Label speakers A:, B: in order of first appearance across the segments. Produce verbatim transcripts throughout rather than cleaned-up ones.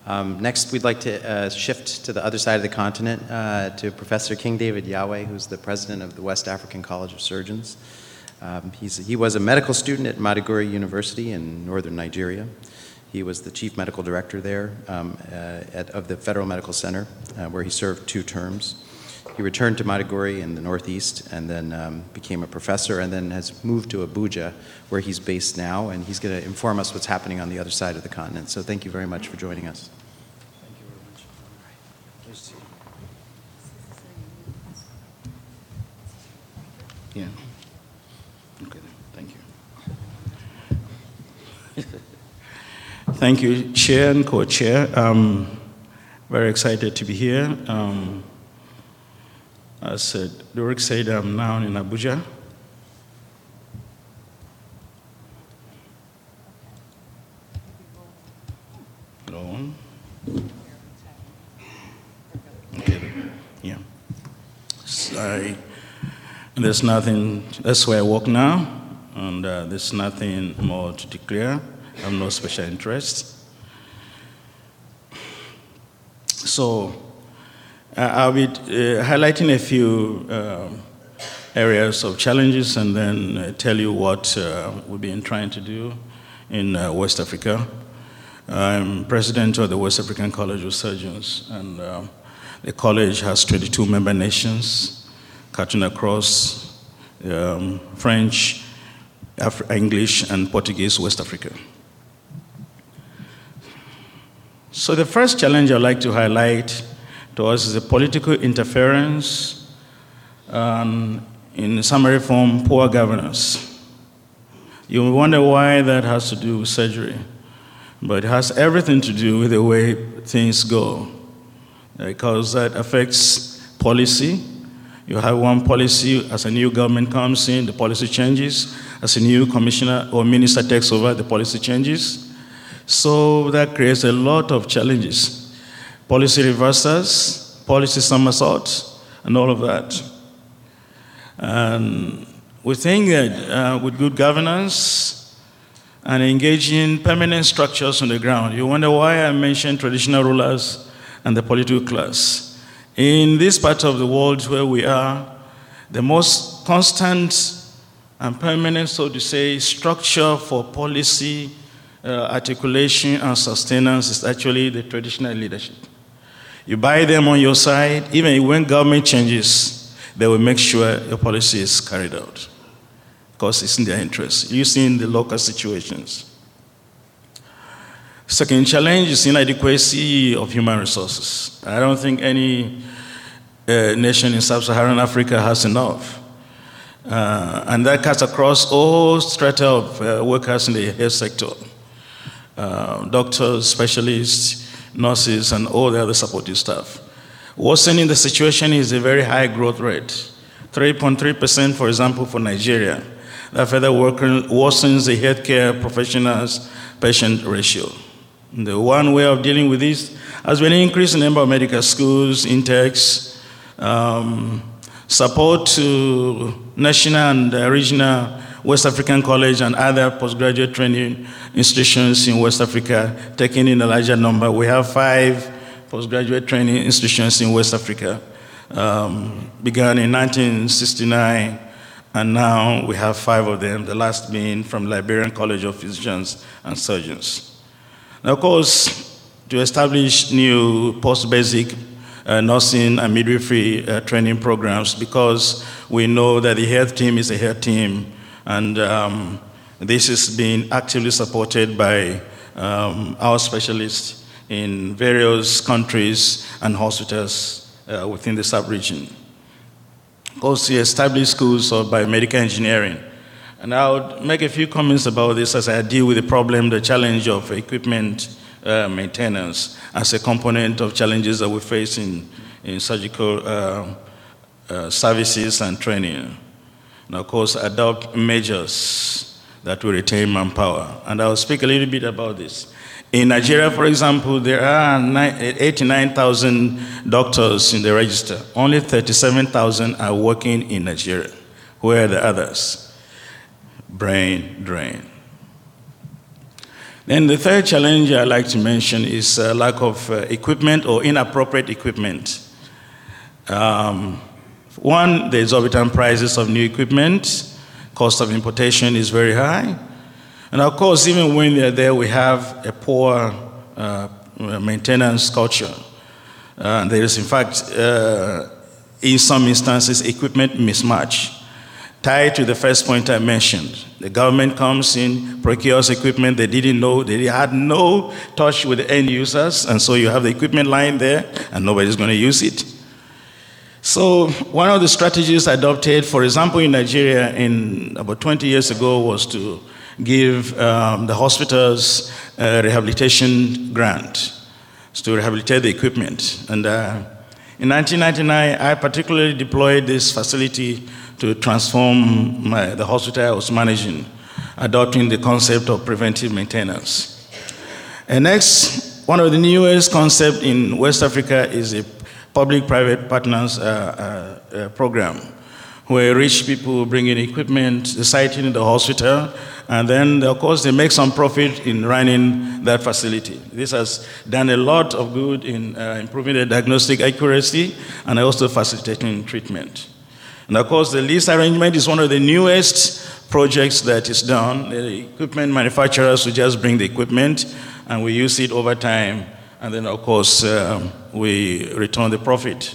A: Um, next, we'd like to uh, shift to the other side of the continent uh, to Professor King David Yahweh, who's the president of the West African College of Surgeons. Um, he's, he was a medical student at Maiduguri University in northern Nigeria. He was the chief medical director there um, uh, at, of the Federal Medical Center, uh, where he served two terms. He returned to Maiduguri in the northeast and then um, became a professor and then has moved to Abuja, where he's based now, and he's going to inform us what's happening on the other side of the continent. So thank you very much for joining us.
B: Thank you very much. All right. Please see. Yeah. Okay, thank you. Thank you, Chair and Co-Chair. Um, very excited to be here. Um, as uh, Dorek said, I'm now in Abuja. Go on. Okay, yeah. Sorry. There's nothing, that's where I work now, and uh, there's nothing more to declare. I have no special interest. So uh, I'll be uh, highlighting a few uh, areas of challenges and then uh, tell you what uh, we've been trying to do in uh, West Africa. I'm president of the West African College of Surgeons, and uh, the college has twenty-two member nations, cutting across um, French, Af- English, and Portuguese West Africa. So the first challenge I'd like to highlight to us is the political interference um, in summary form, poor governance. You wonder why that has to do with surgery, but it has everything to do with the way things go, because that affects policy. You have one policy, as a new government comes in, the policy changes. As a new commissioner or minister takes over, the policy changes. So that creates a lot of challenges. Policy reversals, policy somersaults, and all of that. And we think that uh, with good governance and engaging permanent structures on the ground, you wonder why I mentioned traditional rulers and the political class. In this part of the world where we are, the most constant and permanent, so to say, structure for policy Uh, articulation and sustenance is actually the traditional leadership. You buy them on your side, even when government changes, they will make sure your policy is carried out because it's in their interest, using the local situations. Second challenge is inadequacy of human resources. I don't think any uh, nation in sub-Saharan Africa has enough. Uh, and that cuts across all strata of uh, workers in the health sector. Uh, doctors, specialists, nurses, and all the other supportive staff. Worsening the situation is a very high growth rate, three point three percent, for example, for Nigeria. That further worsens the healthcare professionals' patient ratio. And the one way of dealing with this has been an increase in the number of medical schools, intakes, um, support to national and uh, regional West African College and other postgraduate training institutions in West Africa, taking in a larger number. We have five postgraduate training institutions in West Africa, um, began in nineteen sixty-nine, and now we have five of them, the last being from Liberian College of Physicians and Surgeons. Now, of course, to establish new post-basic uh, nursing and midwifery uh, training programs, because we know that the health team is a health team. And um, this is being actively supported by um, our specialists in various countries and hospitals uh, within the sub-region. Also, established schools of biomedical engineering. And I'll make a few comments about this as I deal with the problem, the challenge of equipment uh, maintenance as a component of challenges that we face in, in surgical uh, uh, services and training. And of course, adopt measures that will retain manpower. And I'll speak a little bit about this. In Nigeria, for example, there are eighty-nine thousand doctors in the register. Only thirty-seven thousand are working in Nigeria. Where are the others? Brain drain. Then the third challenge I'd like to mention is uh, lack of uh, equipment or inappropriate equipment. Um, one, the exorbitant prices of new equipment, cost of importation is very high. And of course, even when they're there, we have a poor uh, maintenance culture. Uh, there is, in fact, uh, in some instances, equipment mismatch. Tied to the first point I mentioned, the government comes in, procures equipment they didn't know, they had no touch with the end users, and so you have the equipment lying there, and nobody's going to use it. So one of the strategies adopted, for example, in Nigeria, in about twenty years ago, was to give um, the hospitals a rehabilitation grant to rehabilitate the equipment. And uh, in nineteen ninety-nine, I particularly deployed this facility to transform my, the hospital I was managing, adopting the concept of preventive maintenance. And next, one of the newest concepts in West Africa is a public-private partners uh, uh, uh, program, where rich people bring in equipment, the site in the hospital, and then, of course, they make some profit in running that facility. This has done a lot of good in uh, improving the diagnostic accuracy and also facilitating treatment. And of course, the lease arrangement is one of the newest projects that is done. The equipment manufacturers will just bring the equipment, and we use it over time, and then, of course, um, we return the profit.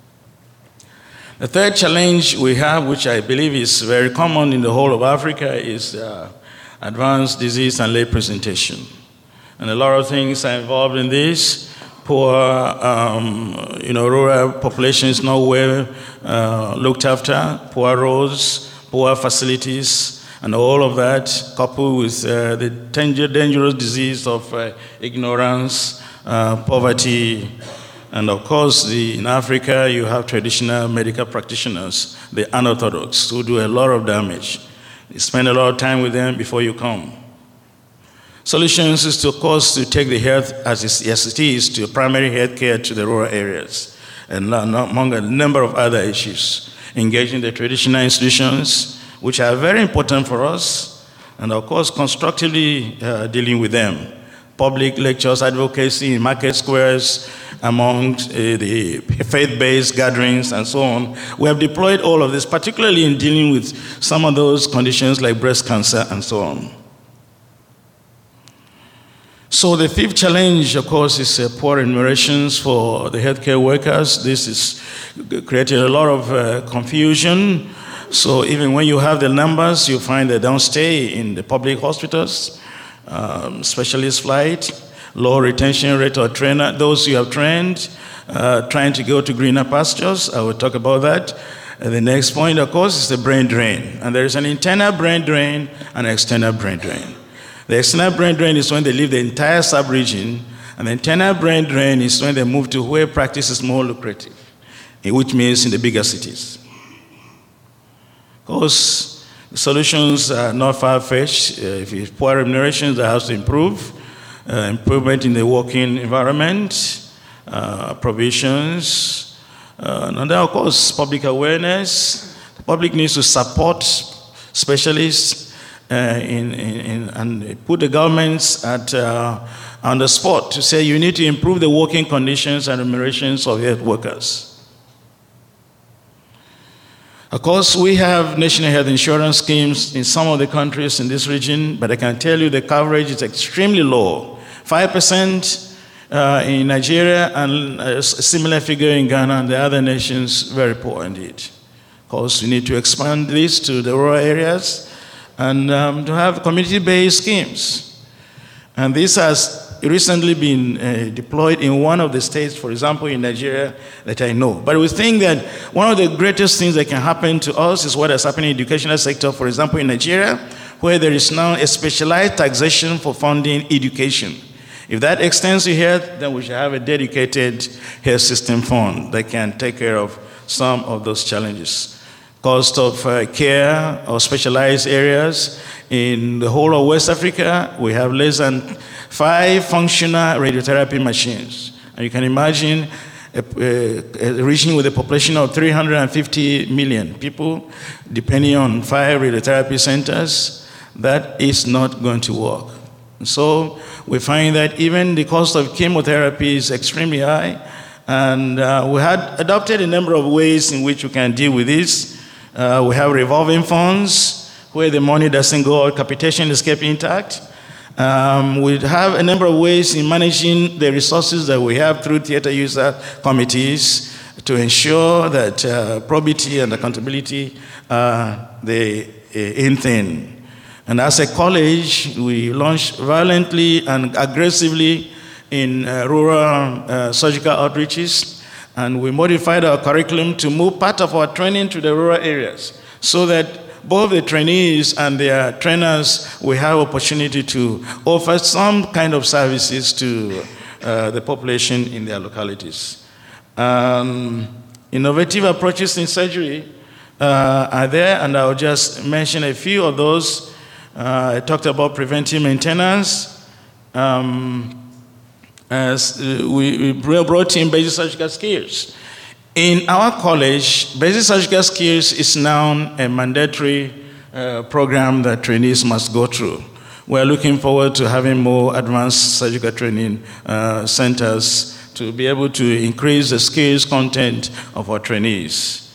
B: The third challenge we have, which I believe is very common in the whole of Africa, is uh, advanced disease and late presentation. And a lot of things are involved in this. Poor, um, you know, rural populations not well uh, looked after, poor roads, poor facilities, and all of that, coupled with uh, the dangerous disease of uh, ignorance, uh, poverty, and of course, the, in Africa, you have traditional medical practitioners, the unorthodox, who do a lot of damage. You spend a lot of time with them before you come. Solutions is to, of course, to take the health as it is to primary health care to the rural areas, and among a number of other issues. Engaging the traditional institutions, which are very important for us, and of course, constructively uh, dealing with them. Public lectures, advocacy in market squares, among uh, the faith-based gatherings and so on. We have deployed all of this, particularly in dealing with some of those conditions like breast cancer and so on. So the fifth challenge, of course, is uh, poor remunerations for the healthcare workers. This is creating a lot of uh, confusion. So even when you have the numbers, you find they don't stay in the public hospitals. Um, specialist flight, low retention rate of trainer, those you have trained, uh, trying to go to greener pastures. I will talk about that. And the next point, of course, is the brain drain. And there is an internal brain drain and an external brain drain. The external brain drain is when they leave the entire sub-region, and the internal brain drain is when they move to where practice is more lucrative, which means in the bigger cities. Of course, the solutions are not far-fetched. Uh, if it's poor remunerations, that has to improve. Uh, improvement in the working environment, uh, provisions, uh, and then, of course, public awareness. The public needs to support specialists uh, in, in, in, and put the governments at, uh, on the spot to say you need to improve the working conditions and remunerations of health workers. Of course, we have national health insurance schemes in some of the countries in this region, but I can tell you the coverage is extremely low. five percent uh, in Nigeria, and a similar figure in Ghana and the other nations, very poor indeed. Of course, we need to expand this to the rural areas and um, to have community-based schemes. And this has recently been uh, deployed in one of the states, for example, in Nigeria, that I know. But we think that one of the greatest things that can happen to us is what has happened in the educational sector, for example, in Nigeria, where there is now a specialized taxation for funding education. If that extends to health, then we should have a dedicated health system fund that can take care of some of those challenges. Cost of uh, care or specialized areas. In the whole of West Africa, we have less than five functional radiotherapy machines. And you can imagine a, a, a region with a population of three hundred fifty million people, depending on five radiotherapy centers, that is not going to work. So we find that even the cost of chemotherapy is extremely high, and uh, we had adopted a number of ways in which we can deal with this. Uh, we have revolving funds where the money doesn't go out, capitation is kept intact. Um, we have a number of ways in managing the resources that we have through theater user committees to ensure that uh, probity and accountability are the uh, in thing. And as a college, we launched violently and aggressively in uh, rural uh, surgical outreaches, and we modified our curriculum to move part of our training to the rural areas so that both the trainees and their trainers will have opportunity to offer some kind of services to uh, the population in their localities. Um, innovative approaches in surgery uh, are there, and I'll just mention a few of those. Uh, I talked about preventive maintenance. Um, as uh, we, we brought in basic surgical skills. In our college, basic surgical skills is now a mandatory uh, program that trainees must go through. We're looking forward to having more advanced surgical training uh, centers to be able to increase the skills content of our trainees.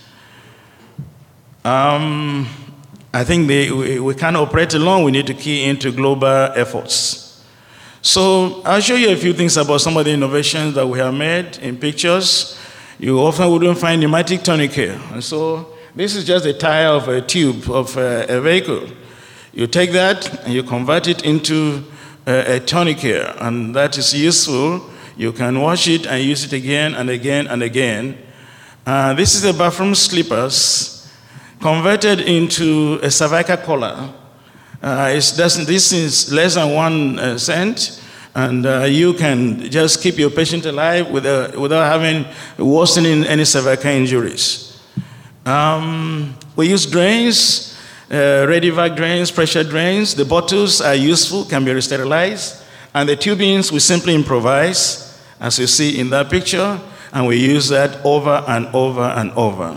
B: Um, I think they, we, we can't operate alone. We need to key into global efforts. So I'll show you a few things about some of the innovations that we have made in pictures. You often wouldn't find pneumatic tourniquet. And so this is just a tire of a tube of a, a vehicle. You take that and you convert it into a, a tourniquet, and that is useful. You can wash it and use it again and again and again. Uh, this is a bathroom slippers converted into a cervical collar. Uh, it's doesn't, this is less than one uh, cent, and uh, you can just keep your patient alive without, without having worsening any cervical injuries. Um, we use drains, uh, Redivac drains, pressure drains. The bottles are useful, can be sterilized, and the tubings we simply improvise, as you see in that picture, and we use that over and over and over.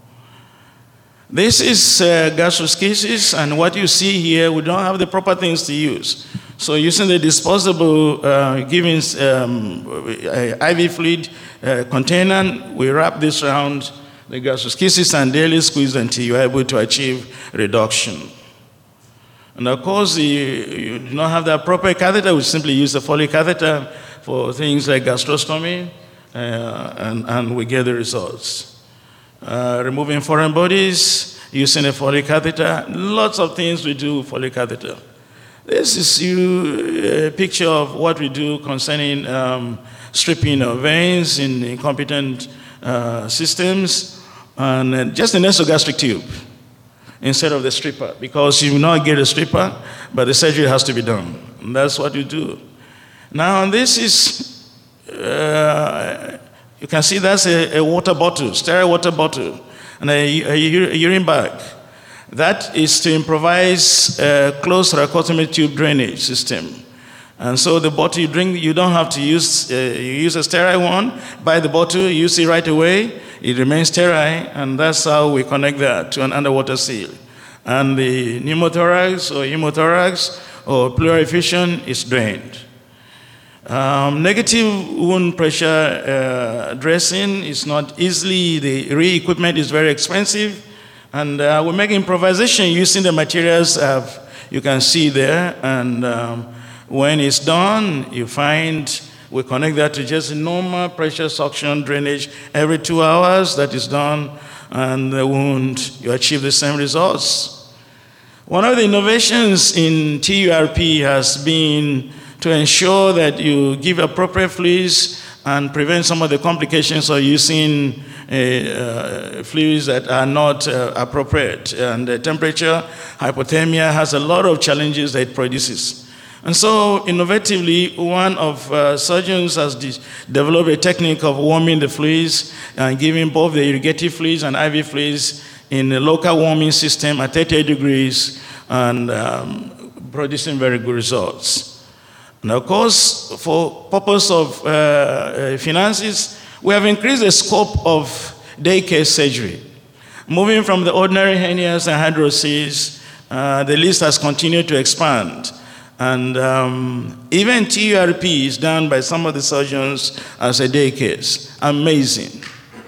B: This is uh, gastroschisis, and what you see here, we don't have the proper things to use. So using the disposable uh, giving um, I V fluid uh, container, we wrap this around the gastroschisis and daily squeeze until you're able to achieve reduction. And of course, you, you do not have the proper catheter, we simply use the Foley catheter for things like gastrostomy, uh, and, and we get the results. Uh, removing foreign bodies, using a Foley catheter, lots of things we do with Foley catheter. This is you, a picture of what we do concerning um, stripping of veins in incompetent uh, systems, and uh, just an nasogastric tube instead of the stripper, because you will not get a stripper, but the surgery has to be done. And that's what you do. Now, this is, uh, you can see that's a, a water bottle, sterile water bottle, and a, a, a urine bag. That is to improvise a closed thoracotomy tube drainage system. And so the bottle you drink, you don't have to use, uh, you use a sterile one, buy the bottle, use it right away, it remains sterile, and that's how we connect that to an underwater seal. And the pneumothorax or hemothorax or pleural effusion is drained. Um, negative wound pressure uh, dressing is not easily, the re-equipment is very expensive, and uh, we make improvisation using the materials uh, you can see there, and um, when it's done, you find we connect that to just normal pressure suction drainage every two hours, that is done, and the wound, you achieve the same results. One of the innovations in T U R P has been to ensure that you give appropriate fluids and prevent some of the complications of using uh, uh, fluids that are not uh, appropriate. And the temperature, hypothermia has a lot of challenges that it produces. And so, innovatively, one of uh, surgeons has de developed a technique of warming the fluids and giving both the irrigative fluids and I V fluids in a local warming system at thirty degrees, and um, producing very good results. And of course, for purpose of uh, uh, finances, we have increased the scope of daycare surgery. Moving from the ordinary hernias and hydroses, uh, the list has continued to expand. And um, even T U R P is done by some of the surgeons as a day case. Amazing.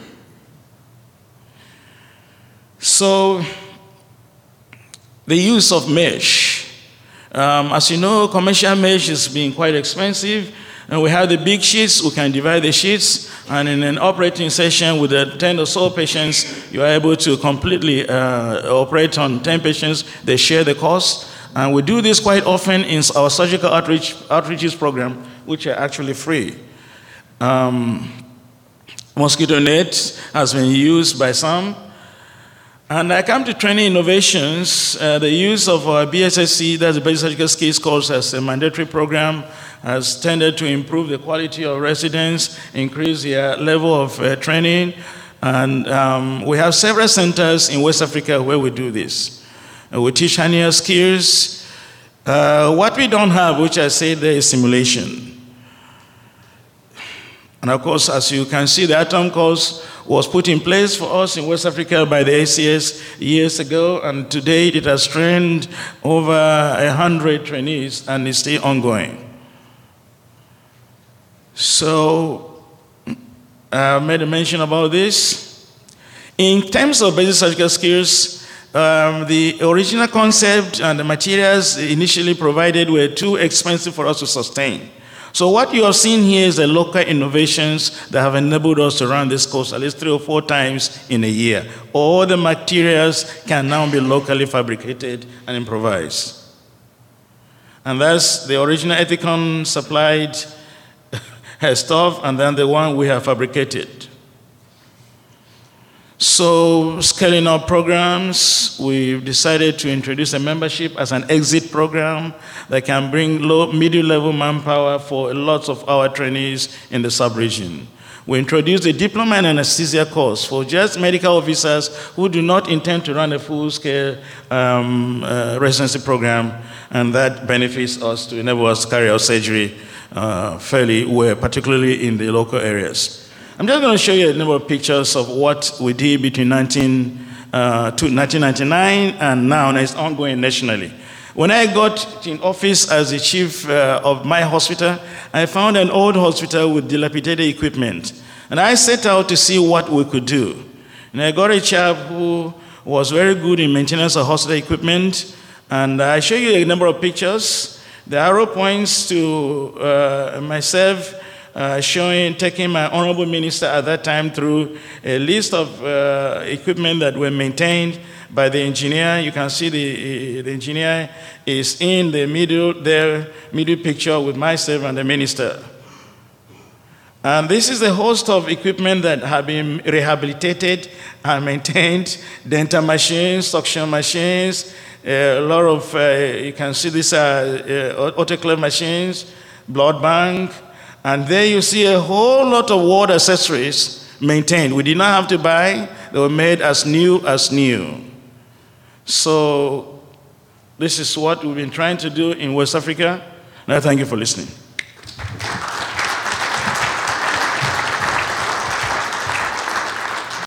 B: So, the use of mesh. Um, as you know, commercial mesh has been quite expensive. And we have the big sheets, we can divide the sheets, and in an operating session with the ten or so patients, you are able to completely uh, operate on ten patients. They share the cost. And we do this quite often in our surgical outreach outreaches program, which are actually free. Um, mosquito net has been used by some. And I come to training innovations. Uh, the use of our B S S C, that's the Basic Surgical Skills course, as a mandatory program, has tended to improve the quality of residents, increase their level of uh, training. And um, we have several centers in West Africa where we do this. Uh, we teach hernia skills. Uh, what we don't have, which I say there, is simulation. And of course, as you can see, the ATOM course was put in place for us in West Africa by the A C S years ago, and to date it has trained over a hundred trainees and is still ongoing. So, I made a mention about this. In terms of basic surgical skills, um, the original concept and the materials initially provided were too expensive for us to sustain. So what you are seeing here is the local innovations that have enabled us to run this course at least three or four times in a year. All the materials can now be locally fabricated and improvised. And that's the original Ethicon supplied stuff, and then the one we have fabricated. So, scaling up programs, we've decided to introduce a membership as an exit program that can bring low, middle-level manpower for lots of our trainees in the sub-region. We introduced a diploma in anesthesia course for just medical officers who do not intend to run a full-scale um, uh, residency program, and that benefits us to enable us to carry out surgery uh, fairly well, particularly in the local areas. I'm just going to show you a number of pictures of what we did between nineteen ninety-nine and now, and it's ongoing nationally. When I got in office as the chief uh, of my hospital, I found an old hospital with dilapidated equipment. And I set out to see what we could do. And I got a chap who was very good in maintenance of hospital equipment. And I show you a number of pictures. The arrow points to uh, myself Uh, showing, taking my honorable minister at that time through a list of uh, equipment that were maintained by the engineer. You can see the, the engineer is in the middle there, middle picture with myself and the minister. And this is a host of equipment that have been rehabilitated and maintained: dental machines, suction machines, a lot of, uh, you can see these are uh, autoclave machines, blood bank. And there you see a whole lot of ward accessories maintained. We did not have to buy. They were made as new as new. So this is what we've been trying to do in West Africa. And I thank you for listening.